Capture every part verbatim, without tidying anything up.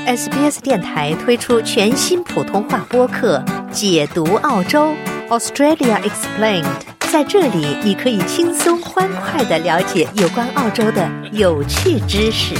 S B S 电台推出全新普通话播客《解读澳洲 Australia Explained》，在这里你可以轻松欢快地了解有关澳洲的有趣知识。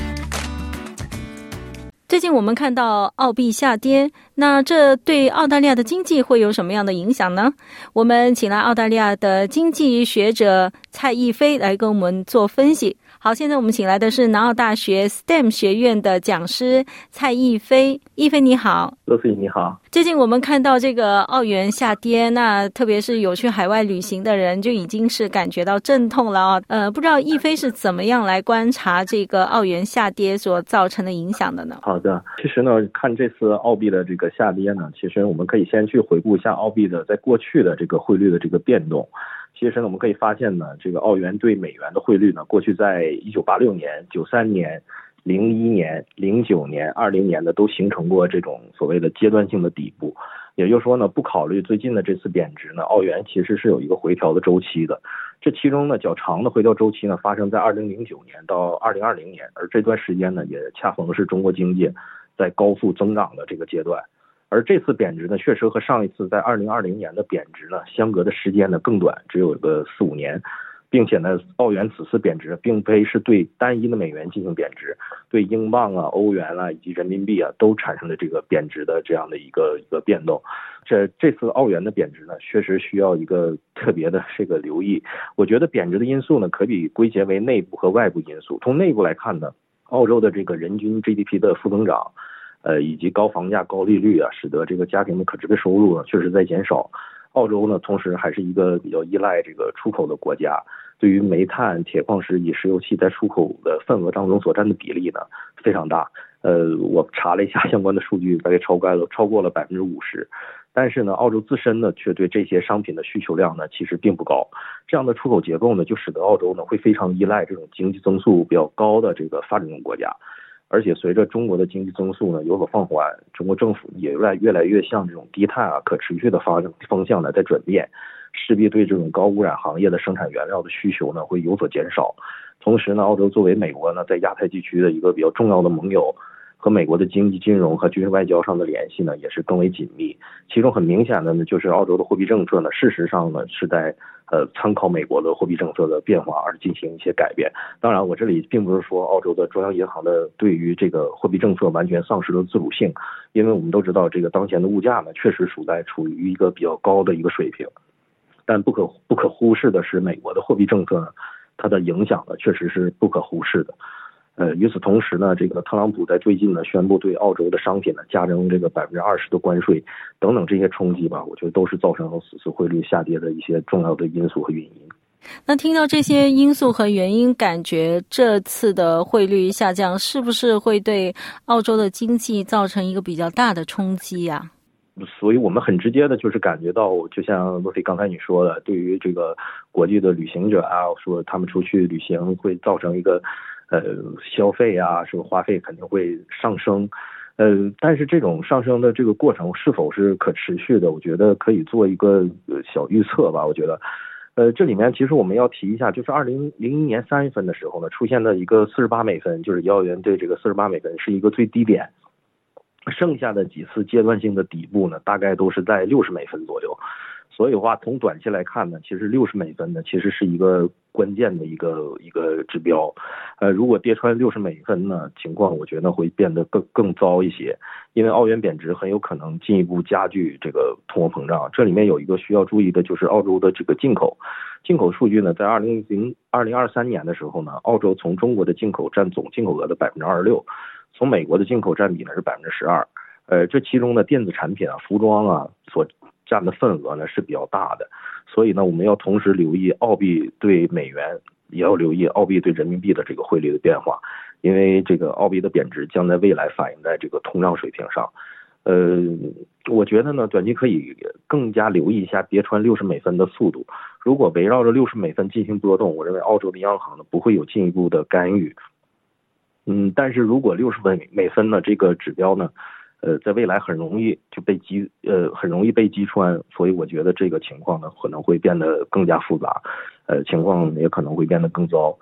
最近我们看到澳币下跌，那这对澳大利亚的经济会有什么样的影响呢？我们请来澳大利亚的经济学者蔡逸飞来跟我们做分析。好，现在我们请来的是南澳大学 S T E M 学院的讲师蔡逸飞。逸飞你好。 乐飞你好。 最近我们看到这个澳元下跌，那特别是有去海外旅行的人就已经是感觉到阵痛了啊。呃，不知道逸飞是怎么样来观察这个澳元下跌所造成的影响的呢？ 好的，其实呢，看这次澳币的这个下跌呢，其实我们可以先去回顾一下澳币的在过去的这个汇率的这个变动。其实呢，我们可以发现呢，这个澳元对美元的汇率呢，过去在一九八六年、九三年、零一年、零九年、二零年的都形成过这种所谓的阶段性的底部。也就是说呢，不考虑最近的这次贬值呢，澳元其实是有一个回调的周期的。这其中呢，较长的回调周期呢，发生在二零零九年到二零二零年，而这段时间呢，也恰逢是中国经济在高速增长的这个阶段。而这次贬值呢，确实和上一次在二零二零年的贬值呢，相隔的时间呢更短，只有个四五年，并且呢，澳元此次贬值并非是对单一的美元进行贬值，对英镑啊、欧元啊以及人民币啊都产生了这个贬值的这样的一个一个变动。这这次澳元的贬值呢，确实需要一个特别的这个留意。我觉得贬值的因素呢，可以归结为内部和外部因素。从内部来看呢，澳洲的这个人均 G D P 的负增长。呃，以及高房价、高利率啊，使得这个家庭的可支配收入呢确实在减少。澳洲呢，同时还是一个比较依赖这个出口的国家，对于煤炭、铁矿石以石油气在出口的份额当中所占的比例呢非常大。呃，我查了一下相关的数据，大概超过了超过了百分之五十。但是呢，澳洲自身呢却对这些商品的需求量呢其实并不高。这样的出口结构呢，就使得澳洲呢会非常依赖这种经济增速比较高的这个发展中国家。而且随着中国的经济增速呢有所放缓，中国政府也越来越来越向这种低碳啊、可持续的发展方向呢在转变，势必对这种高污染行业的生产原料的需求呢会有所减少。同时呢，澳洲作为美国呢在亚太地区的一个比较重要的盟友，和美国的经济、金融和军事外交上的联系呢也是更为紧密。其中很明显的呢，就是澳洲的货币政策呢，事实上呢是在呃参考美国的货币政策的变化而进行一些改变。当然，我这里并不是说澳洲的中央银行的对于这个货币政策完全丧失了自主性，因为我们都知道这个当前的物价呢确实处在处于一个比较高的一个水平。但不可不可忽视的是，美国的货币政策呢，它的影响呢确实是不可忽视的。呃，与此同时呢，这个特朗普在最近呢宣布对澳洲的商品呢加征这个百分之二十的关税等等这些冲击吧，我觉得都是造成此次汇率下跌的一些重要的因素和原因。 那听到这些因素和原因，感觉这次的汇率下降是不是会对澳洲的经济造成一个比较大的冲击呀？ 所以我们很直接的就是感觉到，就像洛菲刚才你说的，对于这个国际的旅行者啊，说他们出去旅行会造成一个呃消费啊，是不花费肯定会上升。呃，但是这种上升的这个过程是否是可持续的，我觉得可以做一个小预测吧。我觉得，呃，这里面其实我们要提一下，就是二零零一年三月份的时候呢，出现的一个四十八美分，就是澳元对这个四十八美分是一个最低点。剩下的几次阶段性的底部呢，大概都是在六十美分左右。所以的话，从短期来看呢，其实六十美分呢，其实是一个关键的一个一个指标。呃，如果跌穿六十美分呢，情况我觉得会变得更更糟一些，因为澳元贬值很有可能进一步加剧这个通货膨胀。这里面有一个需要注意的，就是澳洲的这个进口，进口数据呢，在二零零二零二三年的时候呢，澳洲从中国的进口占总进口额的百分之二十六。从美国的进口占比呢是百分之十二，呃，这其中的电子产品啊、服装啊所占的份额呢是比较大的，所以呢，我们要同时留意澳币对美元，也要留意澳币对人民币的这个汇率的变化，因为这个澳币的贬值将在未来反映在这个通胀水平上。呃，我觉得呢，短期可以更加留意一下跌穿六十美分的速度。如果围绕着六十美分进行波动，我认为澳洲的央行呢不会有进一步的干预。嗯，但是如果六十美美分呢这个指标呢，呃，在未来很容易就被击呃很容易被击穿，所以我觉得这个情况呢可能会变得更加复杂，呃，情况也可能会变得更糟。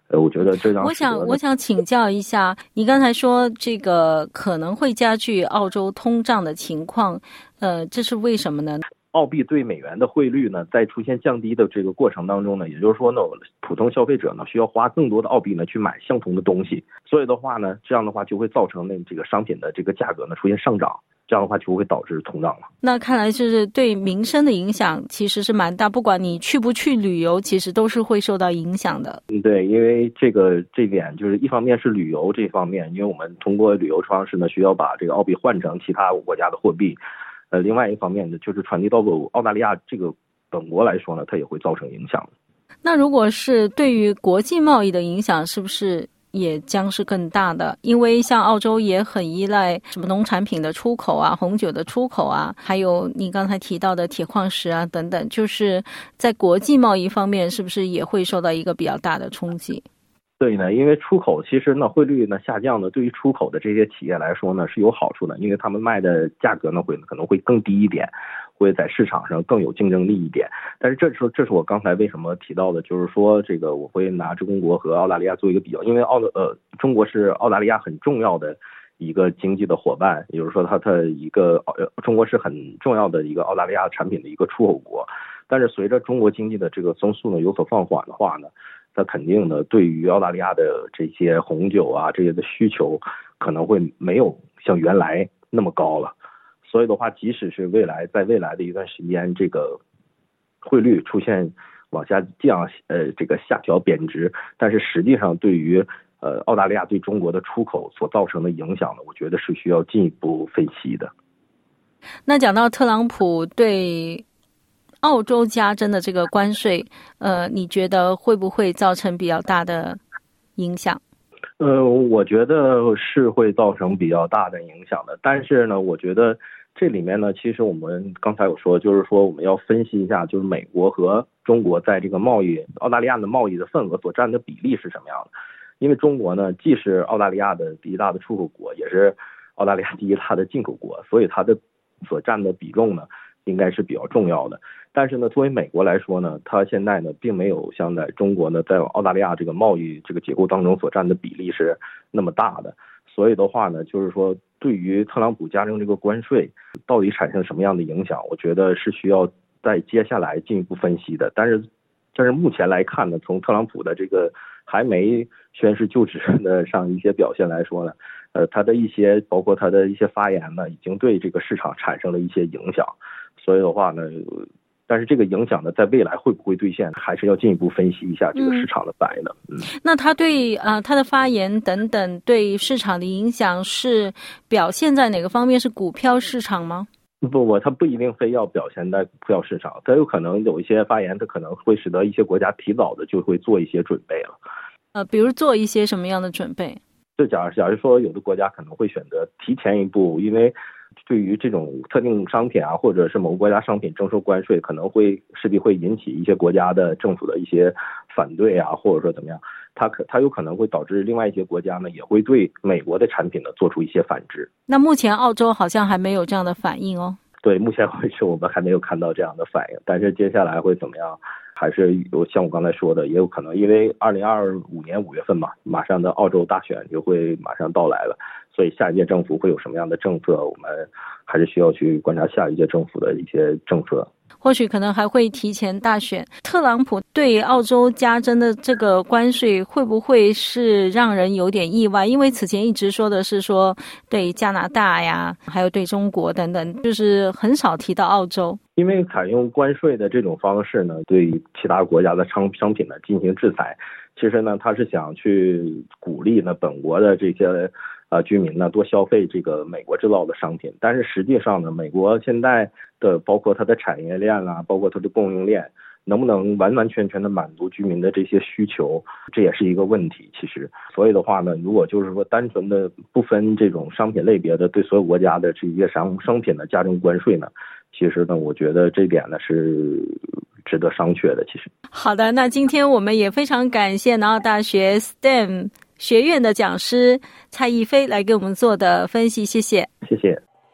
呃，我觉得这样我想我想请教一下，你刚才说这个可能会加剧澳洲通胀的情况，呃，这是为什么呢？ 澳币对美元的汇率呢，在出现降低的这个过程当中呢，也就是说呢，普通消费者呢需要花更多的澳币呢去买相同的东西，所以的话呢，这样的话就会造成呢这个商品的这个价格呢出现上涨，这样的话就会导致通胀了。 那看来就是对民生的影响其实是蛮大，不管你去不去旅游，其实都是会受到影响的。 嗯，对，因为这个这点就是一方面是旅游这方面，因为我们通过旅游方式呢，需要把这个澳币换成其他国家的货币。呃，另外一方面呢，就是传递到澳大利亚这个本国来说呢，它也会造成影响。 那如果是对于国际贸易的影响，是不是也将是更大的？因为像澳洲也很依赖什么农产品的出口啊、红酒的出口啊，还有你刚才提到的铁矿石啊等等，就是在国际贸易方面，是不是也会受到一个比较大的冲击？ 对呢，因为出口其实呢汇率呢下降呢，对于出口的这些企业来说呢是有好处的，因为他们卖的价格呢会可能会更低一点，会在市场上更有竞争力一点。但是这是这是我刚才为什么提到的，就是说这个我会拿中国和澳大利亚做一个比较，因为澳呃中国是澳大利亚很重要的一个经济的伙伴，也就是说它的一个呃中国是很重要的一个澳大利亚产品的一个出口国。但是随着中国经济的这个增速呢有所放缓的话呢，它肯定呢对于澳大利亚的这些红酒啊这些的需求可能会没有像原来那么高了。所以的话，即使是未来在未来的一段时间，这个汇率出现往下降，呃，这个下调贬值，但是实际上对于呃澳大利亚对中国的出口所造成的影响呢，我觉得是需要进一步分析的。 那讲到特朗普对澳洲加征的这个关税，呃，你觉得会不会造成比较大的影响？ 呃，我觉得是会造成比较大的影响的，但是呢，我觉得这里面呢，其实我们刚才有说，就是说我们要分析一下，就是美国和中国在这个贸易，澳大利亚的贸易的份额所占的比例是什么样的？因为中国呢，既是澳大利亚的第一大的出口国，也是澳大利亚第一大的进口国，所以它的所占的比重呢，应该是比较重要的。但是呢，作为美国来说呢，它现在呢并没有像在中国呢，在澳大利亚这个贸易这个结构当中所占的比例是那么大的。所以的话呢，就是说对于特朗普加征这个关税到底产生什么样的影响，我觉得是需要在接下来进一步分析的。但是但是目前来看呢，从特朗普的这个还没宣誓就职的上一些表现来说呢，呃，他的一些包括他的一些发言呢，已经对这个市场产生了一些影响。所以的话呢，但是这个影响呢，在未来会不会兑现，还是要进一步分析一下这个市场的反应的。嗯，嗯那他对呃他的发言等等对市场的影响是表现在哪个方面？是股票市场吗？ 不不，他不一定非要表现在股票市场，他有可能有一些发言，他可能会使得一些国家提早的就会做一些准备了。 呃，比如做一些什么样的准备？ 就假如假如说有的国家可能会选择提前一步，因为对于这种特定商品啊，或者是某个国家商品征收关税，可能会势必会引起一些国家的政府的一些反对啊，或者说怎么样，它可它有可能会导致另外一些国家呢，也会对美国的产品呢做出一些反制。 那目前澳洲好像还没有这样的反应哦。 对，目前为止我们还没有看到这样的反应，但是接下来会怎么样，还是有像我刚才说的，也有可能，因为二零二五年五月份嘛，马上的澳洲大选就会马上到来了，所以下一届政府会有什么样的政策，我们还是需要去观察下一届政府的一些政策。 或许可能还会提前大选。特朗普对澳洲加征的这个关税会不会是让人有点意外？因为此前一直说的是说对加拿大呀，还有对中国等等，就是很少提到澳洲。 因为采用关税的这种方式呢，对其他国家的商商品呢进行制裁，其实呢他是想去鼓励呢本国的这些呃居民呢多消费这个美国制造的商品，但是实际上呢，美国现在的包括它的产业链啦，包括它的供应链，能不能完完全全的满足居民的这些需求，这也是一个问题。其实，所以的话呢，如果就是说单纯的不分这种商品类别的对所有国家的这些商商品的加征关税呢，其实呢，我觉得这点呢是值得商榷的。其实， 好的，那今天我们也非常感谢南澳大学 S T E M 学院的讲师蔡逸飞来给我们做的分析，谢谢， 谢谢。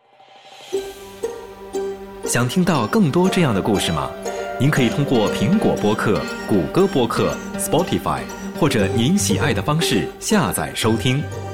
想听到更多这样的故事吗？您可以通过苹果播客、谷歌播客、Spotify 或者您喜爱的方式下载收听。